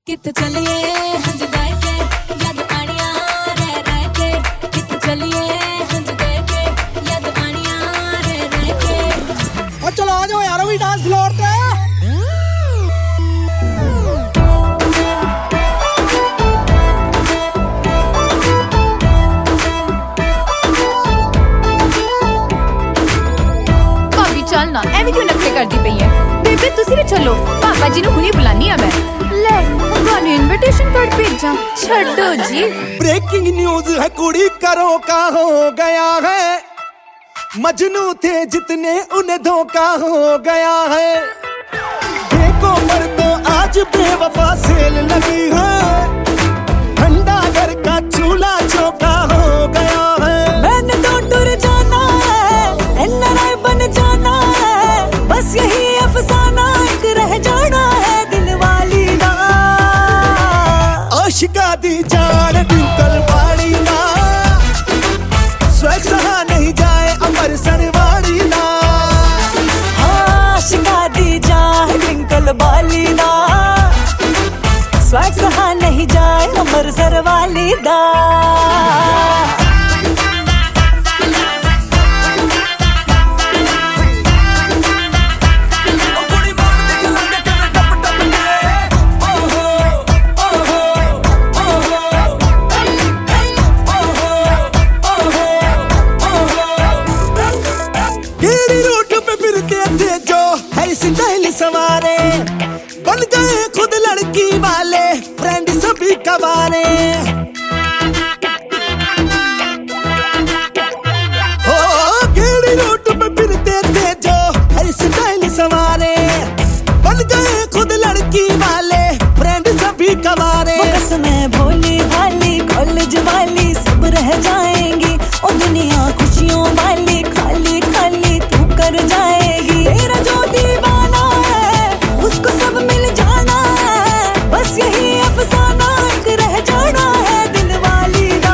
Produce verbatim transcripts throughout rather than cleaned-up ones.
कित चलिए हंज दे के याद आनिया रह रह के कित चलिए हंज दे के याद आनिया रह रह के ओ चलो आ जाओ यार भी डांस फ्लोर पे भाभी चल ना एवें क्यों नखरे करदी पई है बेबे तुसी भी चलो पापा जी नु हुनी बुलानी है मैं ले गाने इनविटेशन कार्ड भेजा छड्डो जी। ब्रेकिंग न्यूज है कुड़ी करो का हो गया है मजनू थे जितने उन्हें धोखा हो गया है देखो पर तो आज बेवफा सेल लगी है ठंडा घर का चूल्हा चौका हो गया है मैंने तो टुर जाना है एनआरआई बन जाना है बस यही अफसाना एक रह जाना है दिल वाली ना आशिका दी जान ट्विंकल वाली ना स्वैग सहा नहीं जाए अमृतसर वाली ना आशिका दी जान ट्विंकल वाली ना स्वैग सहा नहीं जाए अमृतसर वाली ना स्टाइल सवारे बन गए खुद लड़की वाले फ्रेंड सभी कवारे हो गेड़ी रूट पे फिरते थे जो हर स्टाइल सवारे बन गए खुद लड़की वाले फ्रेंड सभी कवारे कसमें भोली भाली कॉलेज वाली सब रह जाएंगी और दुनिया खुशियों वाली खाली खाली तू कर जाएगी तेरा जो दीवाना है उसको सब मिल जाना है बस यही अफसाना एक रह जाना है दिल वाली ना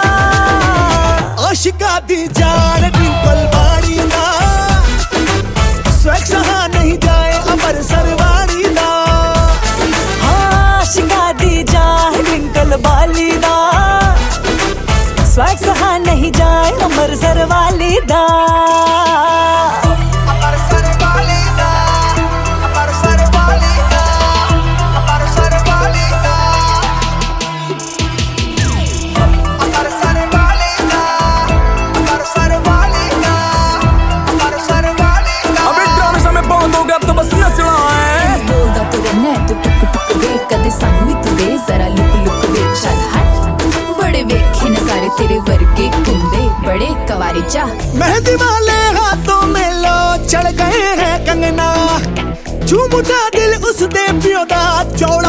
आशिका दी जान ट्विंकल वाली ना स्वैग सहा नहीं जाए अमृतसर वाली ना आशिका दी जान ट्विंकल वाली ना स्वैग सहा नहीं जाए अमृतसर वाली ना तेरे वर्गे कुंदे बड़े कवारी चा मेहंदी वाले हाथों में लो चढ़ गए हैं कंगना झूमता दिल उस दे पियो दा चौड़ा